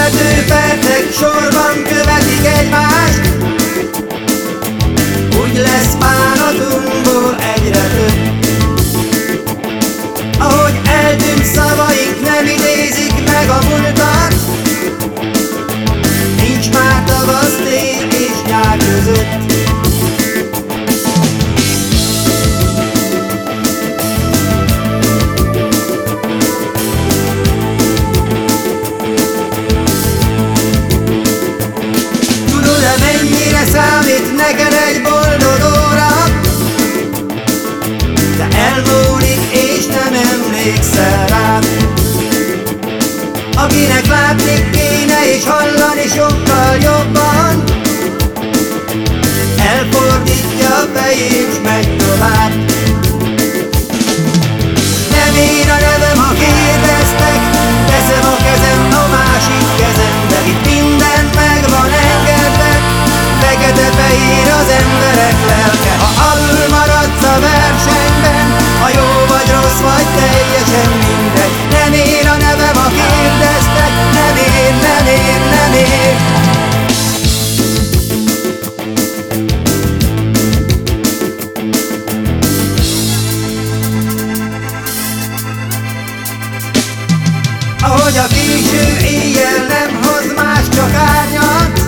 Elteltő percek sorban követik egymást, úgy lesz bánatunkból egyre több. Ahogy eltűnt szavaink nem idézik meg a múltat, nincs már tavasz, tél és nyár között. Számít neked egy boldog óra, de elmúlik és nem emlékszel rá. Akinek látni kéne és hallani sokkal jobban, elfordítja a fejét s megy tovább. Nem ér a nevem, ha kérdeztek, teszem a kezem a másik kezembe. Itt minden meg van engedve, fekete-fehér az emberek lelke. Ha alul maradsz a versenyben, ha jó vagy rossz vagy, teljesen mindegy. Nem ér a nevem, ha kérdeztek, nem ér, nem ér, nem ér. Ahogy a késő éjjel nem hoz más, csak árnyat,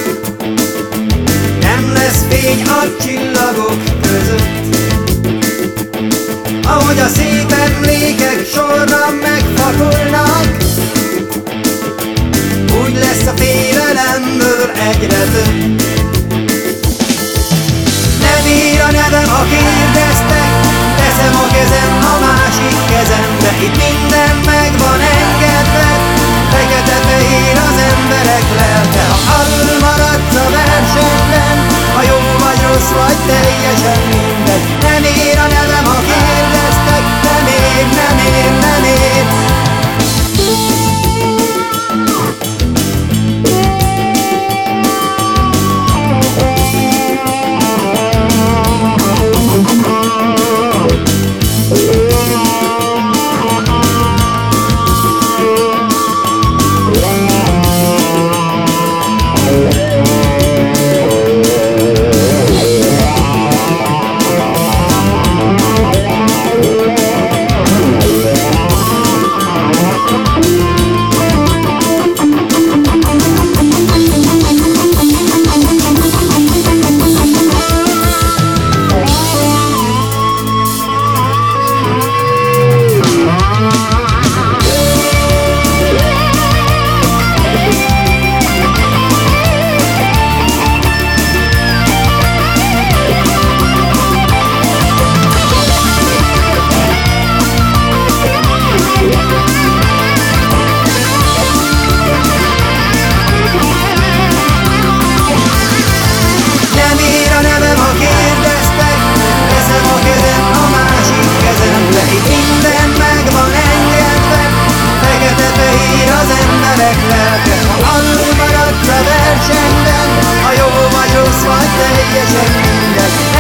nem lesz fény a csillagok között. Ahogy a szép emlékek sorra megfakulnak, úgy lesz a félelemből egyre több. Nem ér a nevem, ha kérdeztek, teszem a kezem a másik kezembe. Itt minden meg van engedve, fekete-fehér az emberek lelke. Ha alul maradsz a versenyben, ha jó vagy rossz vagy, teljesen mindegy. Nem ér a nevem, ha kérdeztek, nem ér, nem ér, nem ér. Ha alul maradsz a versenyben, ha jó vagy rossz vagy, teljesen mindegy.